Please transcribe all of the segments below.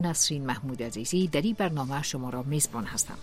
نسرین محمود عزیزی در این برنامه شما را میزبان هستم.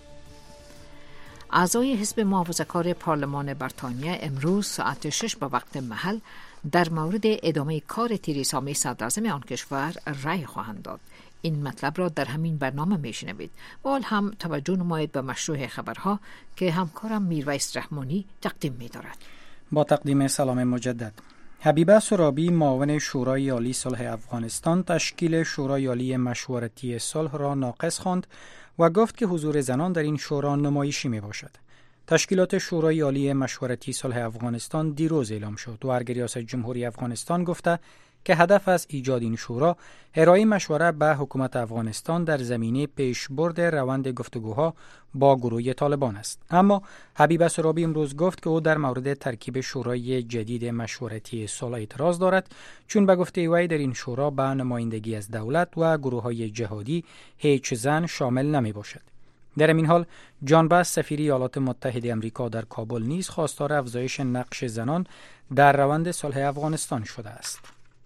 اعضای حزب محافظه‌کار پارلمان بریتانیا امروز ساعت 6 به وقت محل در مورد ادامه کار تریسا می صدراعظم آن کشور رأی خواهند داد. این مطلب را در همین برنامه میشنوید. و حال هم توجه نمایید به مشروع خبرها که همکارم میرویس رحمانی تقدیم می‌دارد. با تقدیم سلام مجدد. حبیبه سرابی معاون شورای عالی صلح افغانستان تشکیل شورای عالی مشورتی صلح را ناقص خواند و گفت که حضور زنان در این شورا نمایشی می باشد. تشکیلات شورای عالی مشورتی صلح افغانستان دیروز اعلام شد و ارگ ریاست جمهوری افغانستان گفته که هدف از ایجاد این شورا ارائه مشوره به حکومت افغانستان در زمینه پیشبرد روند گفتگوها با گروه طالبان است. اما حبیبه سرابی امروز گفت که او در مورد ترکیب شورای جدید مشورتی صلح اعتراض دارد، چون به گفته وی در این شورا به نمایندگی از دولت و گروه‌های جهادی هیچ زن شامل نمی باشد. در این حال جان باس سفیر ایالات متحده آمریکا در کابل نیز خواستار افزایش نقش زنان در روند صلح افغانستان شده است.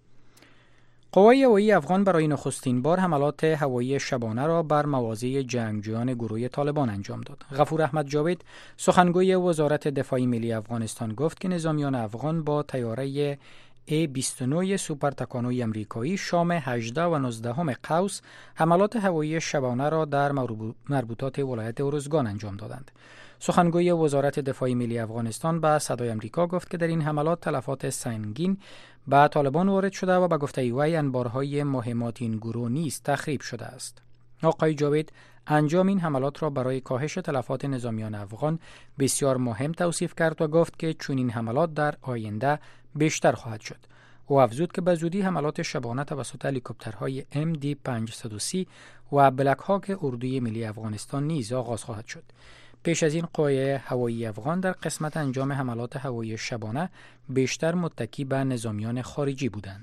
قوای هوایی افغان برای نخستین بار حملات هوایی شبانه را بر مواضع جنگجویان گروه طالبان انجام داد. غفور احمد جاوید سخنگوی وزارت دفاع ملی افغانستان گفت که نظامیان افغان با طیاره A-29 سوپر تکانوی امریکایی شام 18 و 19 قوس حملات هوایی شبانه را در مربوطات ولایت ارزگان انجام دادند. سخنگوی وزارت دفاع ملی افغانستان به صدای امریکا گفت که در این حملات تلفات سنگین به طالبان وارد شده و به گفته وی انبارهای مهمات این گروه نیز تخریب شده است. آقای جاوید انجام این حملات را برای کاهش تلفات نظامیان افغان بسیار مهم توصیف کرد و گفت که چون این حملات در آینده بیشتر خواهد شد. او افزود که به زودی حملات شبانه توسط هلیکوپترهای MD-530 و بلک هاک اردوی ملی افغانستان نیز آغاز خواهد شد. پیش از این قوای هوایی افغان در قسمت انجام حملات هوایی شبانه بیشتر متکی به نظامیان خارجی بودند.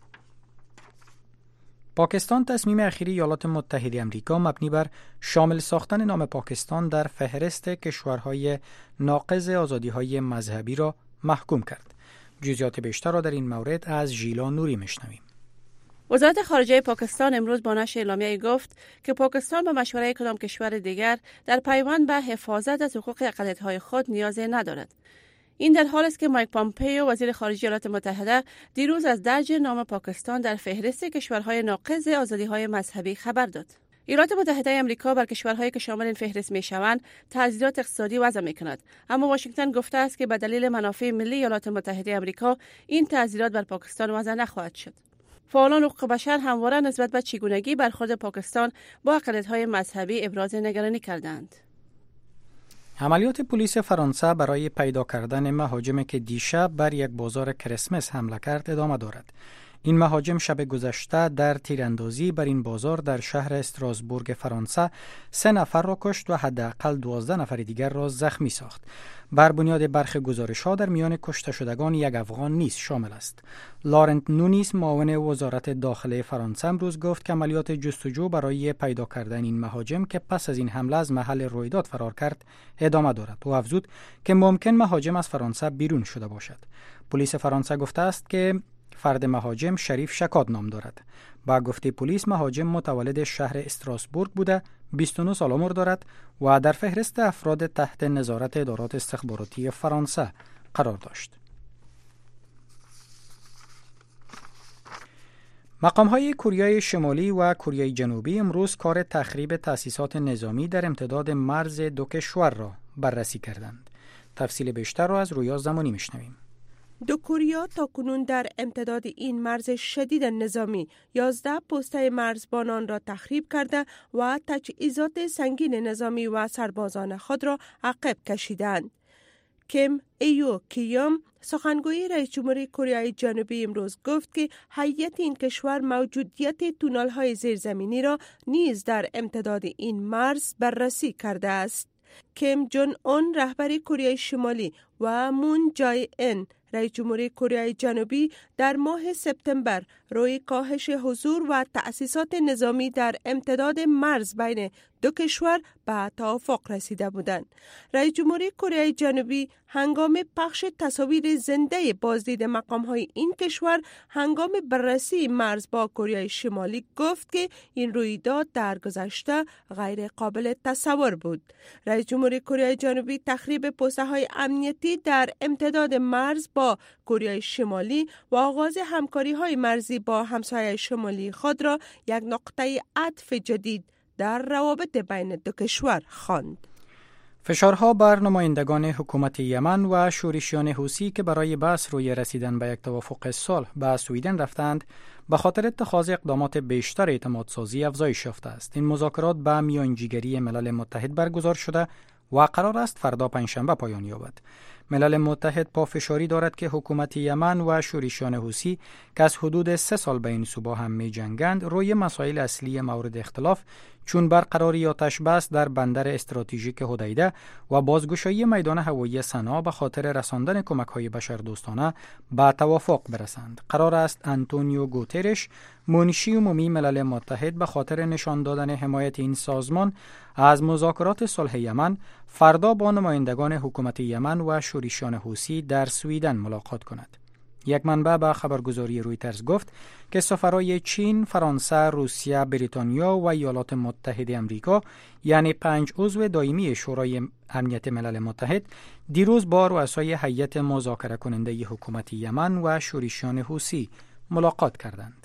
پاکستان تصمیم اخیری ایالات متحده آمریکا مبنی بر شامل ساختن نام پاکستان در فهرست کشورهای ناقض آزادی‌های مذهبی را محکوم کرد. جزئیات بیشتر را در این مورد از ژیلا نوری میشنویم. وزارت خارجه پاکستان امروز با نشر اعلامیه‌ای گفت که پاکستان به مشورت کدام کشور دیگر در پیوند به حفاظت از حقوق اقلیت‌های خود نیازی ندارد. این در حالی است که مایک پامپئو وزیر خارجه ایالات متحده دیروز از درج نام پاکستان در فهرست کشورهای ناقض آزادی‌های مذهبی خبر داد. ایالات متحده آمریکا بر کشورهایی که شامل این فهرست می‌شوند تعزیرات اقتصادی وضع می‌کند، اما واشنگتن گفته است که به دلیل منافع ملی ایالات متحده آمریکا این تعزیرات بر پاکستان وضع نخواهد شد. فعالان حقوق بشر همواره نسبت به چگونگی برخورد پاکستان با اقلیت‌های مذهبی ابراز نگرانی کردند. عملیات پلیس فرانسه برای پیدا کردن مهاجمی که دیشب بر یک بازار کریسمس حمله کرد ادامه دارد. این مهاجم شب گذشته در تیراندازی بر این بازار در شهر استراسبورگ فرانسه 3 نفر را کشت و حداقل 12 نفر دیگر را زخمی ساخت. بر بنیاد برخی گزارش‌ها در میان کشته شدگان یک افغان نیز شامل است. لارنت نونیز معاون وزارت داخله فرانسه امروز گفت که عملیات جستجو برای پیدا کردن این مهاجم که پس از این حمله از محل رویداد فرار کرد ادامه دارد و افزود که ممکن مهاجم از فرانسه بیرون شده باشد. پلیس فرانسه گفته است که فرد مهاجم شریف شکاد نام دارد. با گفته پلیس مهاجم متولد شهر استراسبورگ بوده، 29 سال عمر دارد و در فهرست افراد تحت نظارت ادارات استخباراتی فرانسه قرار داشت. مقام‌های کره شمالی و کره جنوبی امروز کار تخریب تأسیسات نظامی در امتداد مرز دو کشور را بررسی کردند. تفصیل بیشتر را از رویا زمانی میشنویم. دو کره تاکنون در امتداد این مرز شدید نظامی 11 پسته مرزبانان را تخریب کرده و تجهیزات سنگین نظامی و سربازان خود را عقب کشیدند. کیم ایو کیوم سخنگوی رئیس جمهوری کره جنوبی امروز گفت که هیئت این کشور موجودیت تونل‌های زیرزمینی را نیز در امتداد این مرز بررسی کرده است. کیم جون اون رهبر کره شمالی و مون جای این رئیس جمهوری کره جنوبی در ماه سپتامبر روی کاهش حضور و تأسیسات نظامی در امتداد مرز بین دو کشور به توافق رسیده بودند. رئیس جمهوری کره جنوبی هنگام پخش تصاویر زنده بازدید مقام‌های این کشور هنگام بررسی مرز با کره شمالی گفت که این رویداد در گذشته غیر قابل تصور بود. رئیس جمهوری کره جنوبی تخریب پست‌های امنیتی در امتداد مرز با کره شمالی و آغاز همکاری‌های مرزی با همسایه شمالی خود را یک نقطه عطف جدید در روابط بین دو کشور خواند. فشارها بر نمایندگان حکومت یمن و شورشیان حوثی که برای بحث روی رسیدن به یک توافق صلح به سویدن رفتند به خاطر اتخاذ اقدامات بیشتر اعتمادسازی افزایش یافته است. این مذاکرات به میانجیگری ملل متحد برگزار شده و قرار است فردا پنجشنبه پایان یابد. ملل متحد پافشاری دارد که حکومت یمن و شورشیان حوثی که از حدود 3 سال به این سو با هم می جنگند روی مسائل اصلی مورد اختلاف چون برقراری آتش بس در بندر استراتژیک حدیده و بازگشایی میدان هوایی صنعا به خاطر رساندن کمک‌های بشردوستانه به توافق برسند. قرار است آنتونیو گوترش منشی عمومی ملل متحد به خاطر نشان دادن حمایت این سازمان از مذاکرات صلح یمن فردا با نمایندگان حکومت یمن و شورشیان حوثی در سویدن ملاقات کند. یک منبع به خبرگزاری رویترز گفت که سفرای چین، فرانسه، روسیه، بریتانیا و ایالات متحده آمریکا یعنی 5 عضو دائمی شورای امنیت ملل متحد دیروز با رؤسای هیئت مذاکره کننده حکومت یمن و شورشیان حوثی ملاقات کردند.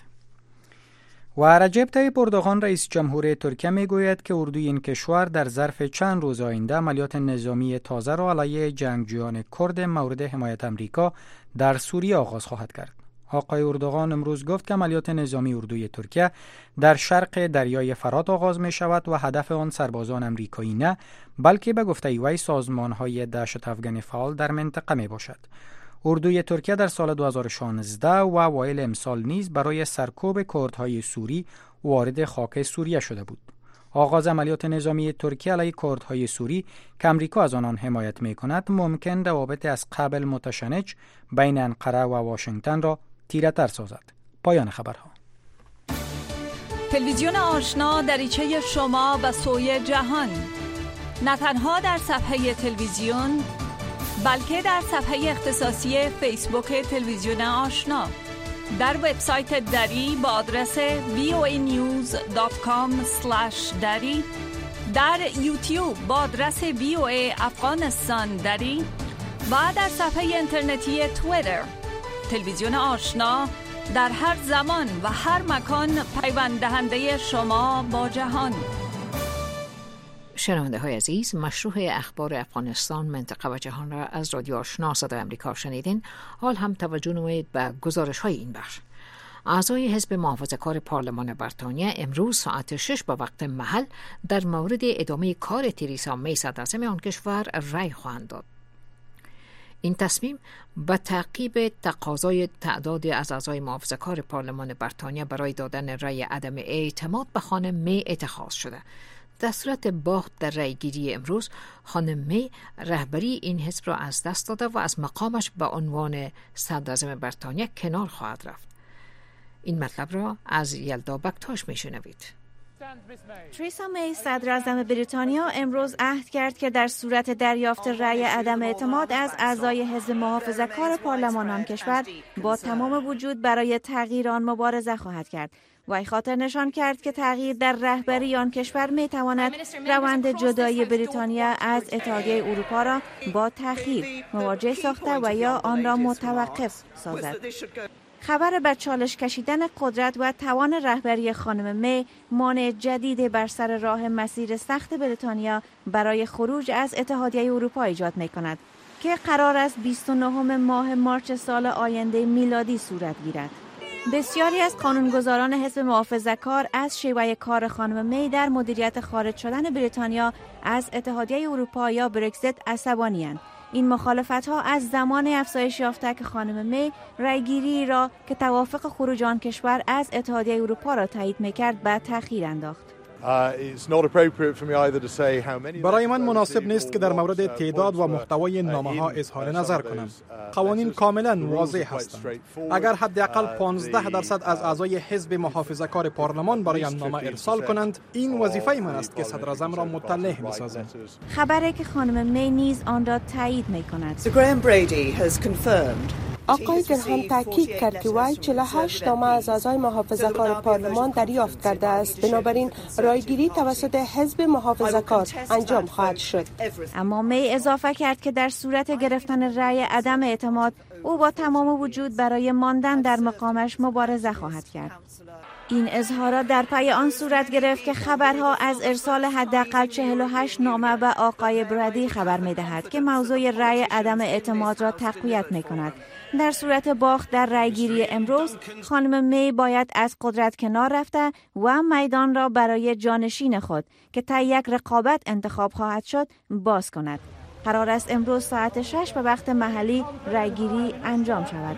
و رجب طیب اردوغان رئیس جمهور ترکیه میگوید که اردوی این کشور در ظرف چند روز آینده عملیات نظامی تازه را علیه جنگجویان کرد مورد حمایت آمریکا در سوریه آغاز خواهد کرد. آقای اردوغان امروز گفت که عملیات نظامی اردوی ترکیه در شرق دریای فرات آغاز می شود و هدف آن سربازان آمریکایی نه بلکه به گفته وی سازمان‌های دهشت افغانی فعال در منطقه می باشد. اردوی ترکیه در سال 2016 و اوایل امسال نیز برای سرکوب کردهای سوری وارد خاک سوریه شده بود. آغاز عملیات نظامی ترکیه علیه کردهای سوری که آمریکا از آنان حمایت می‌کند ممکن روابط از قبل متشنج بین انقره و واشنگتن را تیره‌تر سازد. پایان خبرها. تلویزیون آشنا دریچه شما و سوی جهان، نه تنها در صفحه تلویزیون بلکه در صفحه اختصاصی فیسبوک تلویزیون آشنا، در وبسایت دری با آدرس voanews.com/dari، در یوتیوب با آدرس VOA افغانستان دری و در صفحه اینترنتی توییتر. تلویزیون آشنا در هر زمان و هر مکان پیوند دهنده شما با جهان. شنونده های عزیز، مشروع اخبار افغانستان، منطقه و جهان را از رادیو آشنا صدای آمریکا شنیدین. حال هم توجه نمایید به گزارش های این بخش. اعضای حزب محافظه‌کار پارلمان بریتانیا امروز ساعت 6 به وقت محل در مورد ادامه کار تریسا می صدراعظم آن کشور رأی خواهند داد. این تصمیم به تعقیب تقاضای تعداد از اعضای محافظه‌کار پارلمان بریتانیا برای دادن رأی عدم اعتماد به خانم می اتخاذ شده. در صورت باخت در رأیگیری امروز، خانم می رهبری این حزب را از دست داده و از مقامش به عنوان صدراعظم بریتانیا کنار خواهد رفت. این مطلب را از یلدا بکتاش میشنوید. تریسا می صدراعظم بریتانیا امروز عهد کرد که در صورت دریافت رأی عدم اعتماد از اعضای حزب محافظه‌کار پارلمان آن کشور با تمام وجود برای تغییر آن مبارزه خواهد کرد. وی خاطر نشان کرد که تغییر در رهبری آن کشور می تواند روند جدایی بریتانیا از اتحادیه اروپا را با تأخیر مواجه ساخته و یا آن را متوقف سازد. خبر بر چالش کشیدن قدرت و توان رهبری خانم می مانع جدید بر سر راه مسیر سخت بریتانیا برای خروج از اتحادیه اروپا ایجاد می کند که قرار است 29 ماه مارس سال آینده میلادی صورت گیرد. بسیاری از قانونگذاران حزب محافظه‌کار از شیوه کار خانم می در مدیریت خارج شدن بریتانیا از اتحادیه اروپا یا برگزیت عصبانی‌اند. این مخالفت‌ها از زمان افزایش یافته که خانم می رأیگیری را که توافق خروج آن کشور از اتحادیه اروپا را تایید می‌کرد به تأخیر انداخت. برای من مناسب نیست که در مورد تعداد و محتوای نامه‌ها اظهار نظر کنم. قوانین کاملا واضح هستند. اگر حداقل 15% از اعضای حزب محافظه‌کار پارلمان برایم نامه ارسال کنند، این وظیفه من است که صدر اعظم را مطلع می‌سازم. خبری که خانم می نیز آن را تایید می‌کند. آقای گرهام تاکید کرد که وی 48 نامه از اعضای محافظه‌کار پارلمان دریافت کرده است. بنابراین رایگیری توسط حزب محافظه‌کار انجام خواهد شد. اما می اضافه کرد که در صورت گرفتن رأی عدم اعتماد او با تمام وجود برای ماندن در مقامش مبارزه خواهد کرد. این اظهارات در پی آن صورت گرفت که خبرها از ارسال حداقل 48 نامه به آقای برادی خبر می‌دهد که موضوع رأی عدم اعتماد را تقویت می‌کند. در صورت باخت در رأیگیری امروز، خانم می باید از قدرت کنار رفته و میدان را برای جانشین خود که تا یک رقابت انتخاب خواهد شد باز کند. قرار است امروز ساعت 6 به وقت محلی رأیگیری انجام شود.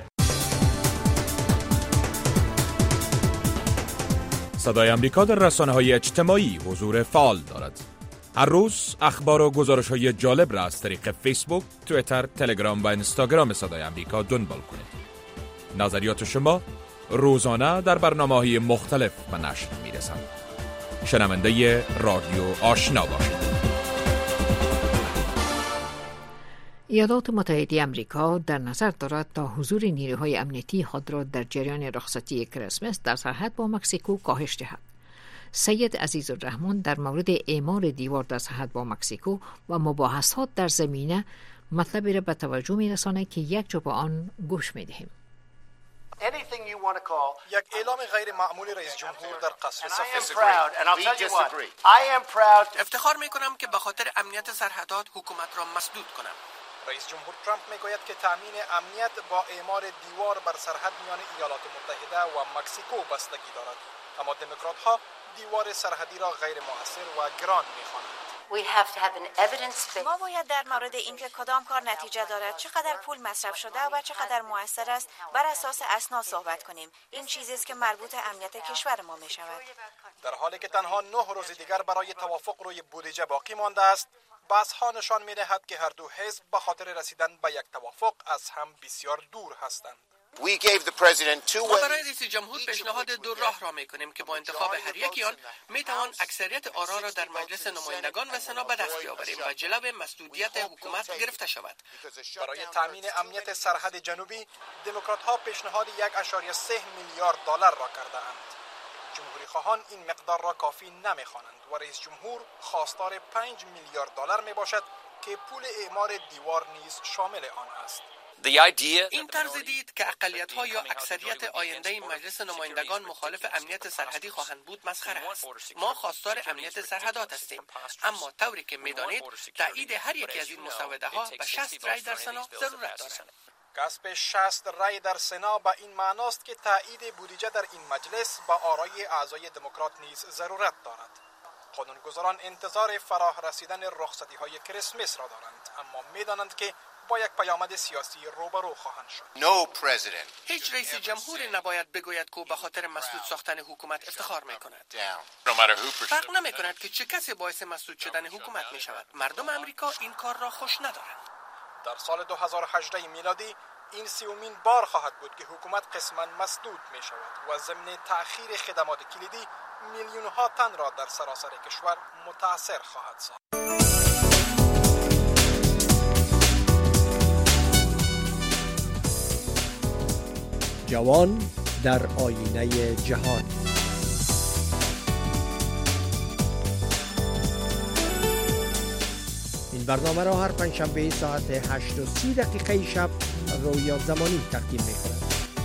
صدای امریکا در رسانه‌های اجتماعی حضور فعال دارد. هر روز اخبار و گزارش‌های جالب را از طریق فیسبوک، توییتر، تلگرام و اینستاگرام صدای امریکا دنبال کنید. نظریات شما روزانه در برنامه‌های مختلف به نشر می‌رسند. شنونده رادیو آشنا باشید. ایالات متحده آمریکا در نظر دارد تا حضور نیروهای امنیتی خود را در جریان رخصتی کریسمس در سرحد با مکزیکو کاهش دهد. سید عزیزالرحمن در مورد اعمار دیوار در سرحد با مکزیکو و مباحثات در زمینه مطلبی را به توجه می‌رساند که یک جا به آن گوش می‌دهیم. یک اعلام غیر معمولی رئیس جمهور در قصر سفید. افتخار می‌کنم که به خاطر امنیت سرحدات حکومت را مسدود کنم. رئیس جمهور ترامپ میگوید که تامین امنیت با اعمار دیوار بر سرحد میان ایالات متحده و مکزیکو بستگی دارد، اما دموکرات‌ها دیوار سرحدی را غیر مؤثر و گران می‌خوانند. ما باید در مورد اینکه کدام کار نتیجه دارد، چقدر پول مصرف شده و چقدر مؤثر است، بر اساس اسناد صحبت کنیم. این چیزی است که مربوط امنیت کشور ما می‌شود. در حالی که تنها 9 روز دیگر برای توافق روی بودجه باقی مانده است، بحث‌ها نشان می‌دهد که هر دو حزب به خاطر رسیدن به یک توافق از هم بسیار دور هستند. ما برای رئیس جمهور پیشنهاد دو راه را می‌کنیم که با انتخاب هر یکی آن می‌توان اکثریت آرا را در مجلس نمایندگان و سنا به دست بیاوریم و جلو مسدودیت حکومت گرفته شود. برای تامین امنیت سرحد جنوبی، دموکرات‌ها پیشنهاد 1.3 میلیارد دلار را کرده‌اند. جمهوری خواهان این مقدار را کافی نمی‌خوانند و رئیس جمهور خواستار 5 میلیارد دلار میباشد که پول اعمار دیوار نیز شامل آن است. این طرز دید که اقلیت‌ها یا اکثریت آینده مجلس نمایندگان مخالف امنیت سرحدی خواهند بود مسخره است. ما خواستار امنیت سرحدات هستیم، اما طوری که می‌دانید تایید هر یکی از این مسوده‌ها به 60 رای در سنا ضرورت دارد. کسب 60 رای در سنا به این معناست که تایید بودجه در این مجلس با آرای اعضای دموکرات نیز ضرورت دارد. قانونگذاران انتظار فرا رسیدن رخصتی‌های کریسمس را دارند، اما می‌دانند که با یک پیامد سیاسی روبرو خواهند شد. هیچ رئیس جمهوری نباید بگوید که به خاطر مسدود ساختن حکومت افتخار می‌کند. فرق نمی‌کند که چه کسی باعث مسدود شدن حکومت می‌شود. مردم امریکا این کار را خوش ندارند. در سال 2018 میلادی این 30مین بار خواهد بود که حکومت قسماً مسدود می شود و ضمن تأخیر خدمات کلیدی میلیون‌ها تن را در سراسر کشور متاثر خواهد ساخت. جوان در آینه جهان. این برنامه را هر پنجشنبه ساعت 8:30 شب رویا زمانی تقدیم می‌کند.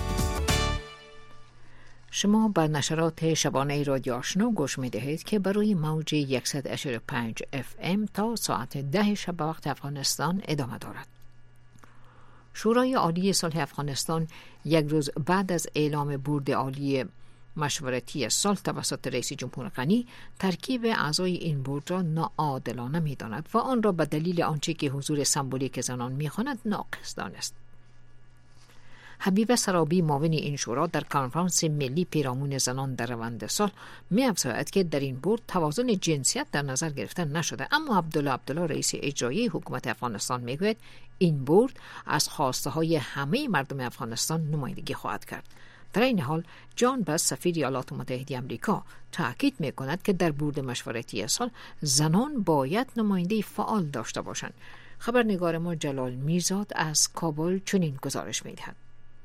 شما به نشرات شبانه رادیو آشنا گوش می‌دهید که برای موج 100.5 FM تا ساعت 10 شب به وقت افغانستان ادامه دارد. شورای عالی صلح افغانستان یک روز بعد از اعلام بورد عالی مشورتی صلح توسط رئیس جمهور غنی ترکیب اعضای این بورد را ناعادلانه می‌داند و آن را به دلیل آنچه که حضور سمبولیک زنان می‌خواند ناقص دانست. حبیبه سرابی معاون این شورا در کنفرانس ملی پیرامون زنان در روند سال می‌افزاید که در این بورد توازن جنسیت در نظر گرفته نشده، اما عبدالله رئیس اجرایی حکومت افغانستان میگوید این بورد از خواسته های همه مردم افغانستان نمایندگی خواهد کرد. در این حال جان بس سفیر ایالات متحده آمریکا تاکید می‌کند که در بورد مشورتی سال زنان باید نماینده فعال داشته باشند. خبرنگار ما جلال میرزاد از کابل چنین گزارش می‌دهد.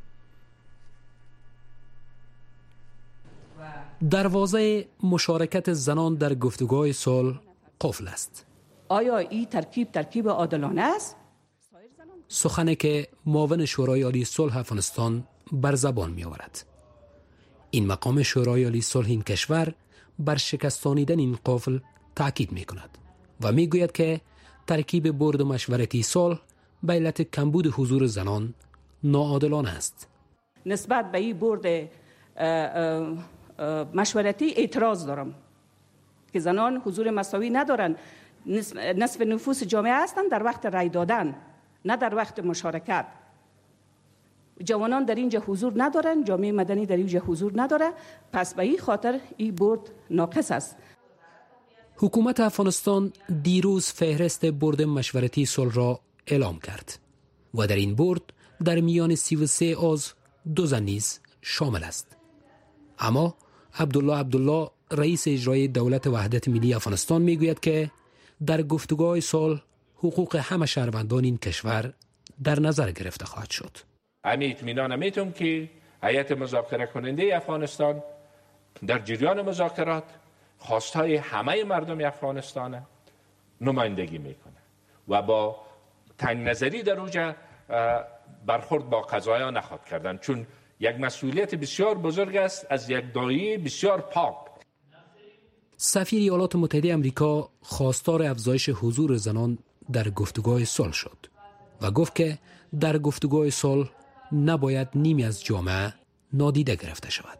دروازه مشارکت زنان در گفتگوهای صلح قفل است. آیا این ترکیب عادلانه است؟ سخنی که معاون شورای عالی صلح افغانستان بر زبان می آورد. این مقام شورای عالی صلح این کشور بر شکستانیدن این قفل تاکید می کند و می گوید که ترکیب بورد مشورتی صلح به علت کمبود حضور زنان ناعادلانه است. نسبت به این بورد مشورتی اعتراض دارم که زنان حضور مساوی ندارن. نصف نفوس جامعه هستند در وقت رای دادن، نه در وقت مشارکت. جوانان در اینجا حضور ندارن، جامعه مدنی در اینجا حضور نداره، پس به این خاطر این بورد ناقص است. حکومت افغانستان دیروز فهرست بورد مشورتی صلح را اعلام کرد و در این بورد در میان 33 عضو 2 زن نیز شامل است. اما عبدالله رئیس اجرایی دولت وحدت ملی افغانستان میگوید که در گفتگوهای صلح حقوق همه شهروندان این کشور در نظر گرفته خواهد شد. اطمینان میتونم که هیئت مذاکره کننده افغانستان در جریان مذاکرات خواستهای همه مردم افغانستان نمایندگی میکنه و با تنگ نظری در اوجه برخورد با قضایا نخواهد کردن، چون یک مسئولیت بسیار بزرگ است از یک داعیه بسیار پاک. سفیر ایالات متحده آمریکا خواستار افزایش حضور زنان در گفتگوهای صلح شد و گفت که در گفتگوهای صلح نباید نیمی از جامعه نادیده گرفته شود.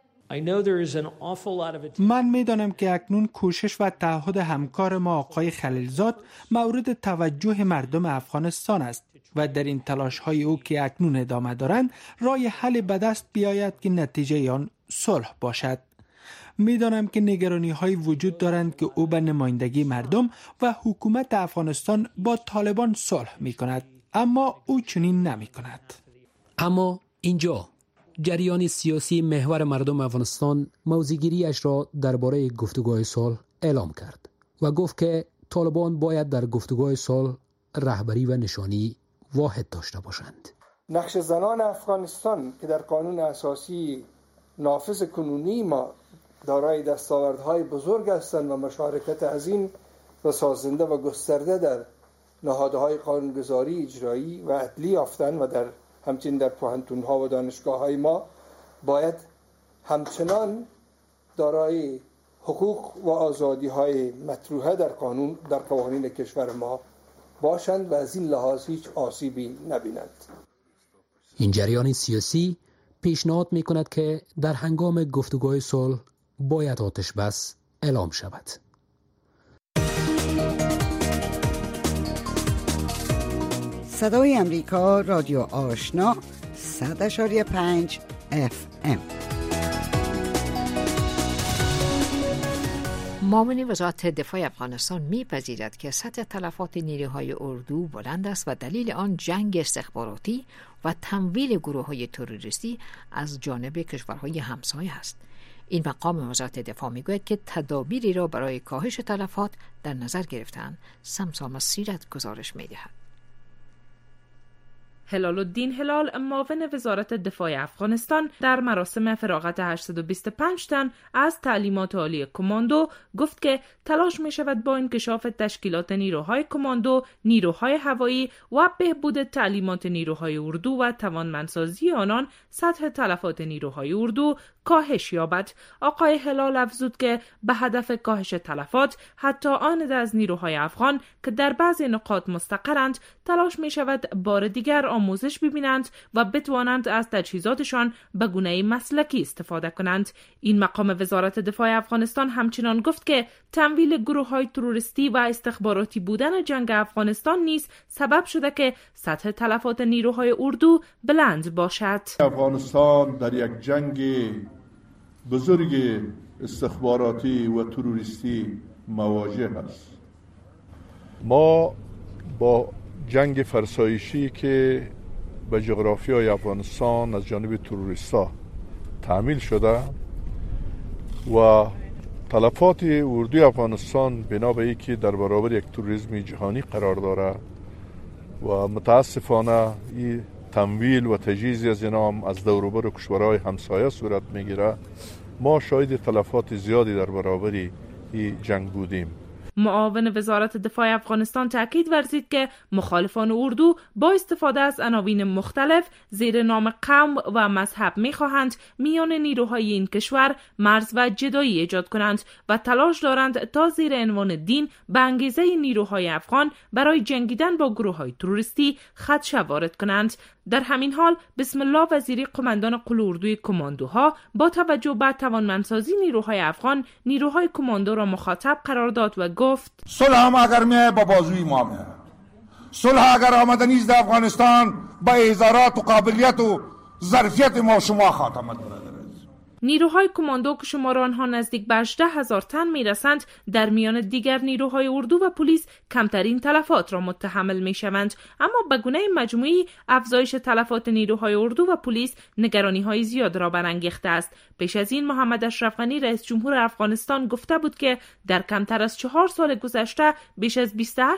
من میدانم که اکنون کوشش و تعهد همکار ما آقای خلیلزاد مورد توجه مردم افغانستان است و در این تلاش‌های او که اکنون ادامه دارند رای حل به دست بیاید که نتیجه آن صلح باشد. میدانم که نگرانی‌های وجود دارند که او به نمایندگی مردم و حکومت افغانستان با طالبان صلح می‌کند، اما او چنین نمی‌کند. اما اینجا جریان سیاسی محور مردم افغانستان موضع‌گیری‌اش را درباره گفتگوهای صلح اعلام کرد و گفت که طالبان باید در گفتگوهای صلح رهبری و نشانی واحد داشته باشند. نقش زنان افغانستان که در قانون اساسی نافذ کنونی ما دارای دستاوردهای بزرگ هستند و مشارکت عظیم و سازنده و گسترده در نهادهای قانونگذاری، اجرایی و عدلی یافتند و در همچنین در پوهنتون‌ها و دانشگاه‌های ما باید همچنان دارای حقوق و آزادی‌های مطروحه در قوانین کشور ما باشند و از این لحاظ هیچ آسیبی نبینند. این جریان سیاسی پیشنهاد می‌کند که در هنگام گفتگوهای صلح باید آتش بس اعلام شود. صدای امریکا، رادیو آشنا، 100.5 FM. معاون وزارت دفاع افغانستان می‌پذیرد که سطح تلفات نیروهای اردو بلند است و دلیل آن جنگ استخباراتی و تمویل گروه‌های تروریستی از جانب کشورهای همسایه است. این مقام وزارت دفاع میگوید که تدابیری را برای کاهش تلفات در نظر گرفتند. سمسام سیرت گزارش می‌دهد. هلال الدین هلال، معاون وزارت دفاع افغانستان، در مراسم فراغت 825 تن از تعلیمات عالی کماندو گفت که تلاش می شود با انکشاف تشکیلات نیروهای کماندو، نیروهای هوایی و بهبود تعلیمات نیروهای اردو و توانمندسازی آنان سطح تلفات نیروهای اردو کاهش یابد. آقای هلال افزود که به هدف کاهش تلفات حتی آن از نیروهای افغان که در بعضی نقاط مستقرند تلاش می شود بار دیگر آموزش ببینند و بتوانند از تجهیزاتشان به گونه مسلکی استفاده کنند. این مقام وزارت دفاع افغانستان همچنان گفت که تمویل گروه‌های تروریستی و استخباراتی بودن جنگ افغانستان نیز سبب شده که سطح تلفات نیروهای اردو بلند باشد. افغانستان در یک جنگ بزرگ استخباراتی و تروریستی مواجه است. ما با جنگ فرسایشی که به جغرافیای افغانستان از جانب تروریستا تعمیل شده و تلفات اردوی افغانستان بنا به اینکه در برابر یک تروریسم جهانی قرار داره و متاسفانه این تمویل و تجهیز از اینا هم از دوروبر کشورهای همسایه صورت میگیره، ما شاهد تلفات زیادی در برابر این جنگ بودیم. معاون وزارت دفاع افغانستان تاکید ورزید که مخالفان اردو با استفاده از عناوین مختلف زیر نام قوم و مذهب می‌خواهند میان نیروهای این کشور مرز و جدایی ایجاد کنند و تلاش دارند تا زیر عنوان دین به انگیزه نیروهای افغان برای جنگیدن با گروه‌های تروریستی خدشه وارد کنند. در همین حال بسم الله وزیری قماندان قل اردوی کماندوها با توجه به توانمندسازی نیروهای افغان نیروهای کماندو را مخاطب قرار داد و گفت صلح هم اگر میه با بازوی ما میه، صلح اگر آمده نیست در افغانستان با اظهارات و قابلیت و ظرفیت ما شما خاتمه داره. نیروهای کماندو که شمار آنها نزدیک به 18,000 تن میرسند در میان دیگر نیروهای اردو و پلیس کمترین تلفات را متحمل میشوند، اما به گونه مجموعی افزایش تلفات نیروهای اردو و پلیس نگرانی‌های زیاد را برانگیخته است. پیش از این محمد اشرف غنی رئیس جمهور افغانستان گفته بود که در کمتر از 4 سال گذشته بیش از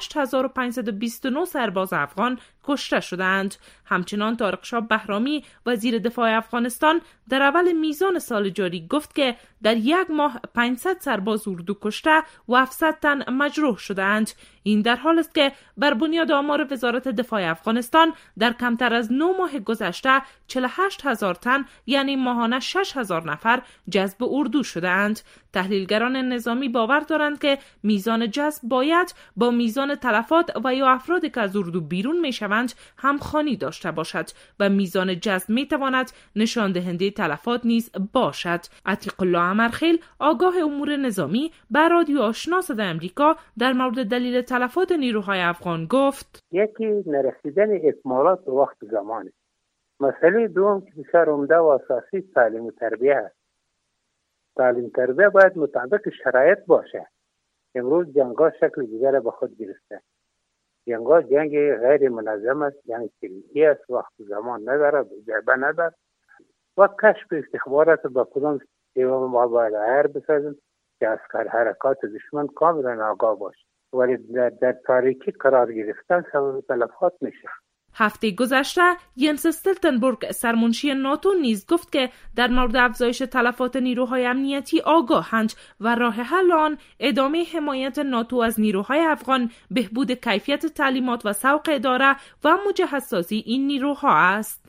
28529 سرباز افغان کشته شدند. همچنان طارق شاه بهرامی وزیر دفاع افغانستان در اول میزان سال جاری گفت که در یک ماه 500 سرباز اردو کشته و 700 تن مجروح شدند. این در حال است که بر بنیاد آمار وزارت دفاع افغانستان در کمتر از 9 ماه گذشته 48,000 تن یعنی ماهانه 6,000 نفر جذب اردو شدند. تحلیلگران نظامی باور دارند که میزان جذب باید با میزان تلفات و یا افرادی که از اردو بیرون میشوند همخوانی داشته باشد و میزان جذب میتواند نشان دهنده تلفات نیز باشد. عتیق الله امرخیل آگاه امور نظامی به رادیو آشنا صدای آمریکا در مورد دلیل تلفات نیروهای افغان گفت: یکی نرسیدن اکمالات به وقت زمانه. مسئله دوم که بسیار عمده و اساسی تعلیم و تربیه است. تعلیم تربیه باید مطابق شرایط باشه. امروز جنگا شکل دیگر به خود گرفته. جنگا جنگ غیر منظم است، یعنی تکنیکی است، وقت زمان نداره، جعبه نداره. و کشف استخبارات با کدام سیوم ما باید عیر بسازیم که از حرکات دشمن کاملا آگاه باشه. ولی در تاریکی قرار گرفتن سبب تلفات میشه. هفته گذشته ینس استلتنبرگ سرمنشی ناتو نیز گفت که در مورد افزایش تلفات نیروهای امنیتی آگاهند و راه حل آن ادامه حمایت ناتو از نیروهای افغان، بهبود کیفیت تعلیمات و سوق اداره و مجهزسازی این نیروها است.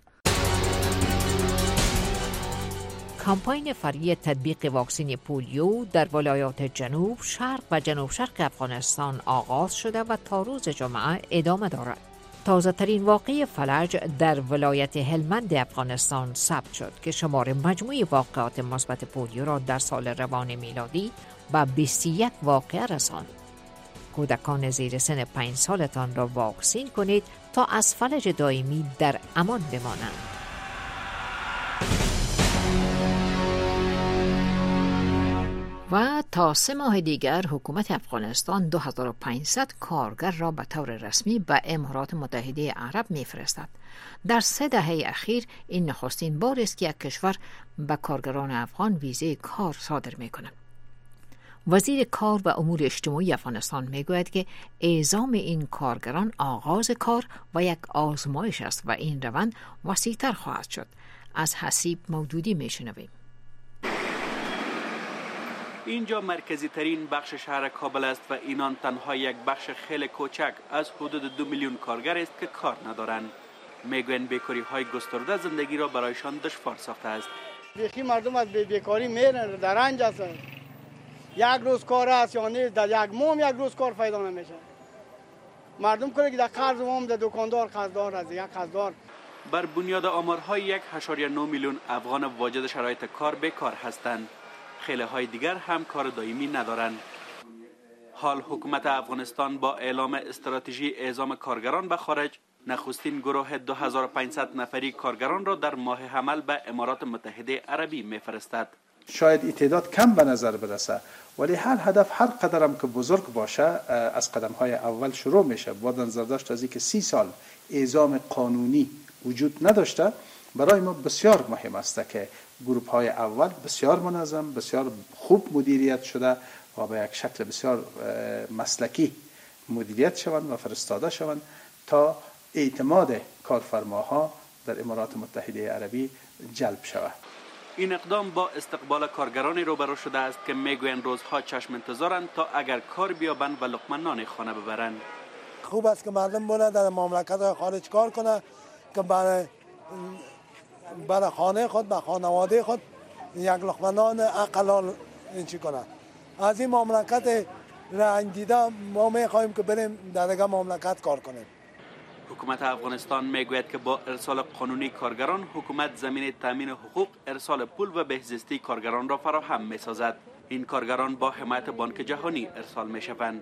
کامپاین فری تطبیق واکسن پولیو در ولایات جنوب، شرق و جنوب شرق افغانستان آغاز شده و تا روز جمعه ادامه دارد. تازه ترین واقعه فلج در ولایت هلمند افغانستان ثبت شد که شمار مجموعی واقعات مثبت پولیو را در سال روان میلادی به 21 واقعه رساند. کودکان زیر سن 5 سالتان را واکسین کنید تا از فلج دائمی در امان بمانند. و تا 3 ماه دیگر حکومت افغانستان 2500 کارگر را به طور رسمی به امارات متحده عرب می‌فرستد. در 3 دهه اخیر این نخستین بار است که یک کشور به کارگران افغان ویزه کار صادر می‌کند. وزیر کار و امور اجتماعی افغانستان میگوید که اعزام این کارگران آغاز کار و یک آزمایش است و این روند وسیع‌تر خواهد شد. از حسیب مودودی میشنویم. اینجا مرکزی ترین بخش شهر کابل است و اینان تنها یک بخش خیلی کوچک از حدود 2 میلیون کارگر است که کار ندارند. میگویند بیکاری های گسترده زندگی را برایشان دشوار ساخته است. بیخی مردم از بیکاری میرن، در رنج هستند. یک روز کار است یا نیست، در یک ماه یک روز کار پیدا نمیشه. مردم کنه که در قرض وام در دکاندار قرضدار از یک قرضدار. بر بنیاد آمارهای 1.9 میلیون افغان واجد شرایط کار بیکار هستند. خیلی های دیگر هم کار دائمی ندارند. حال حکومت افغانستان با اعلام استراتژی اعزام کارگران به خارج نخستین گروه 2500 نفری کارگران را در ماه حمل به امارات متحده عربی میفرستد. شاید این تعداد کم به نظر برسه، ولی هر هدف هر قدرم که بزرگ باشه از قدم‌های اول شروع میشه. با نظر داشت از اینکه 30 سال اعزام قانونی وجود نداشته، برای ما بسیار مهم است که گروه‌های اول بسیار منظم، بسیار خوب مدیریت شده و به یک شکل بسیار مسلکی مدیریت شوند و فرستاده شوند تا اعتماد کارفرماها در امارات متحده عربی جلب شود. این اقدام با استقبال کارگرانی روبرو شده است که میگویند روزها چشم انتظارند تا اگر کار بیابند و لقمه نان خانه ببرند. خوب است که مردم بونه در مملکت خارج کار کنه که برای خانه خود، برای خانواده خود یک لقمه نان حلال چی کنه. از این مملکت رنج دیده ما میخواهیم که بریم در دیگه مملکت کار کنیم. حکومت افغانستان میگوید که با ارسال قانونی کارگران حکومت زمینه تامین حقوق، ارسال پول و بهزیستی کارگران را فراهم میسازد. این کارگران با حمایت بانک جهانی ارسال میشوند.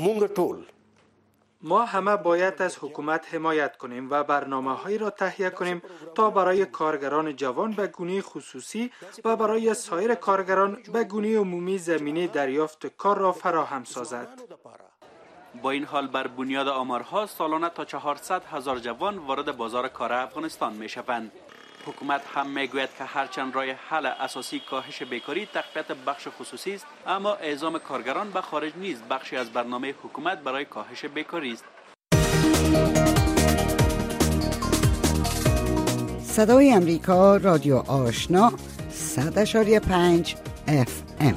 ما همه باید از حکومت حمایت کنیم و برنامه‌هایی را تهیه کنیم تا برای کارگران جوان به گونه خصوصی و برای سایر کارگران به گونه عمومی زمینه دریافت کار را فراهم سازد. با این حال بر بنیاد آمارها سالانه تا 400,000 جوان وارد بازار کار افغانستان میشوند. حکومت هم میگوید که هرچند راه حل اساسی کاهش بیکاری تقویت بخش خصوصی است، اما اعزام کارگران به خارج نیز بخشی از برنامه حکومت برای کاهش بیکاری است. صدای امریکا، رادیو آشنا، 100.5 FM.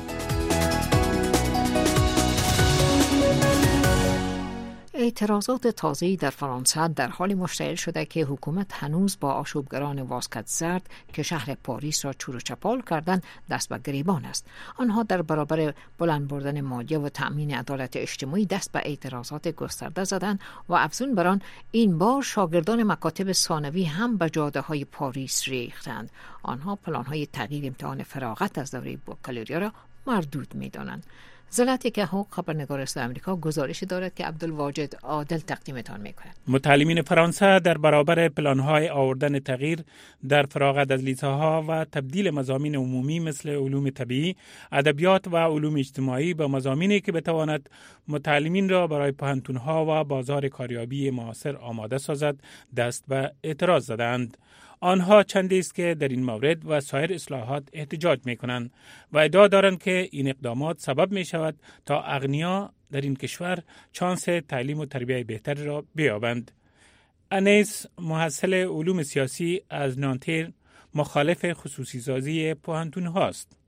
اعتراضات تازه‌ای در فرانسه در حال مشتعل شده که حکومت هنوز با آشوبگران واسکت زرد که شهر پاریس را چور و چپال کردند دست به گریبان است. آنها در برابر بلند بردن مالیه و تأمین عدالت اجتماعی دست به اعتراضات گسترده زدند و افزون بر آن این بار شاگردان مکاتب ثانوی هم به جاده‌های پاریس ریختند. آنها پلان‌های تغییر امتحان فراغت از دوره بکالوریا را مردود می‌دانند. زلاتیکا حقوق خبرنگار است آمریکا گزارشی دارد که عبدالواجد عادل تقدیمتان می‌کند. متعلمین فرانسه در برابر پلان‌های آوردن تغییر در فراغت از لیسه‌ها و تبدیل مضامین عمومی مثل علوم طبیعی، ادبیات و علوم اجتماعی به مضامینی که بتواند متعلمین را برای پوهنتون‌ها و بازار کاریابی معاصر آماده سازد، دست به اعتراض زدند. آنها چندی است که در این مورد و سایر اصلاحات احتجاج می‌کنند و ادعا دارند که این اقدامات سبب می‌شود تا اغنیا در این کشور چانس تعلیم و تربیت بهتر را بیابند. انیس محصل علوم سیاسی از نانتر مخالف خصوصی سازی پوهنتون هاست.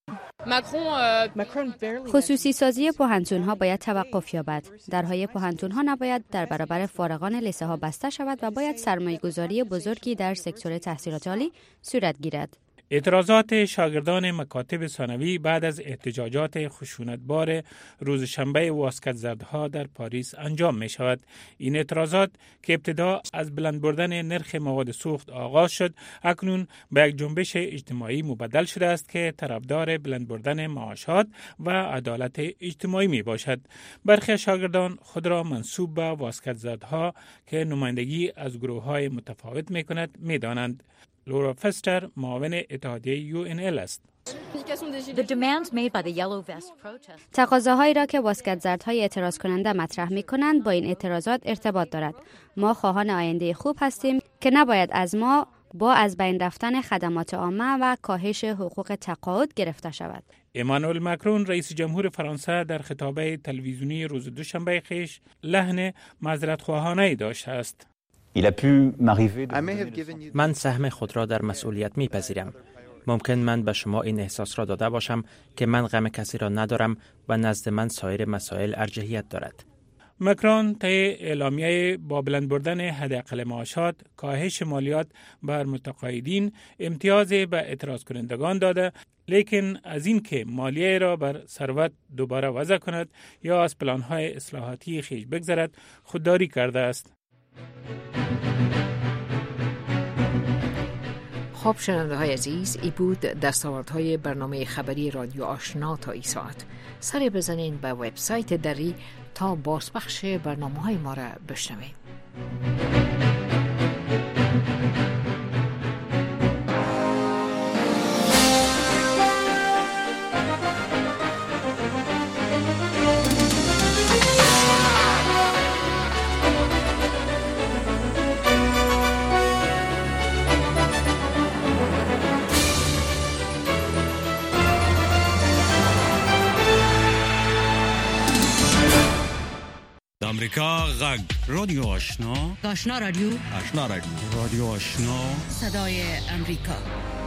خصوصی سازی پوهنتون ها باید توقف یابد. درهای پوهنتون ها نباید در برابر فارغان لیسه ها بسته شود و باید سرمایه گذاری بزرگی در سکتور تحصیلات عالی صورت گیرد. اعتراضات شاگردان مکاتب ثانوی بعد از احتجاجات خشونتبار روز شنبه واسکت زردها در پاریس انجام می شود. این اعتراضات که ابتدا از بلند بردن نرخ مواد سوخت آغاز شد، اکنون به یک جنبش اجتماعی مبدل شده است که طرفدار بلند بردن معاشات و عدالت اجتماعی می باشد. برخی شاگردان خود را منسوب به واسکت زردها که نمایندگی از گروه‌های متفاوت می کند می دانند. لورا فستر معاون اتحادیه UNL است. تقاضاهایی را که واسکت زردهای اعتراض کننده مطرح می کنند با این اعتراضات ارتباط دارد. ما خواهان آینده خوب هستیم که نباید از ما با از بین رفتن خدمات عامه و کاهش حقوق تقاعد گرفته شود. امانوئل ماکرون رئیس جمهور فرانسه در خطاب تلویزیونی روز دوشنبه خویش لحن معذرت‌خواهانه‌ای داشته است. من سهم خود را در مسئولیت میپذیرم. ممکن من به شما این احساس را داده باشم که من غم کسی را ندارم و نزد من سایر مسائل ارجحیت دارد. مکرون طی اعلامیه با بلند بردن حداقل معاشات، کاهش مالیات بر متقاعدین، امتیاز به اعتراض کنندگان داده، لیکن از این که مالیه را بر ثروت دوباره وضع کند یا از پلان‌های اصلاحاتی خیش بگذرد خودداری کرده است. خب شنونده های عزیز، ای بود دستاوردهای برنامه خبری رادیو آشنا تا این ساعت. سری بزنین به وبسایت دری تا بازپخش برنامه های ما را بشنوین. امریکا غږ رادیو آشنا رادیو رادیو آشنا صدای امریکا.